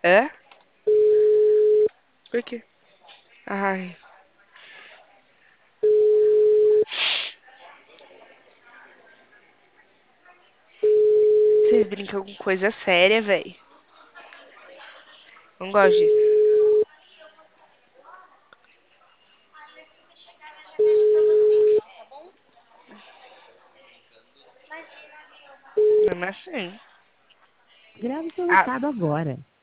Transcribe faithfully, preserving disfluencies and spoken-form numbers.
É? Por quê? Ai. Vocês brincam com coisa séria, velho. Não gosto disso. Não é assim. Grave seu Ah, recado agora.